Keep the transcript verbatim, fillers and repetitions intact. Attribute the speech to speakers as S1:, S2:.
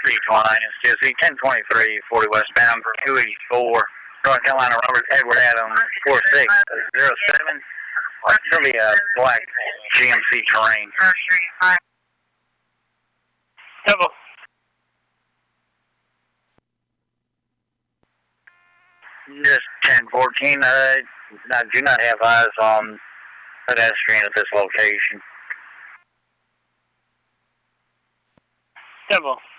S1: three twenty-nine is T S C ten twenty-three, forty westbound for two eighty-four, North Carolina, Robert Edward Adams, four six zero seven. It's going to be a black G M C Terrain.
S2: Double.
S1: Just ten fourteen, uh, I do not have eyes on pedestrian at this location.
S2: Double.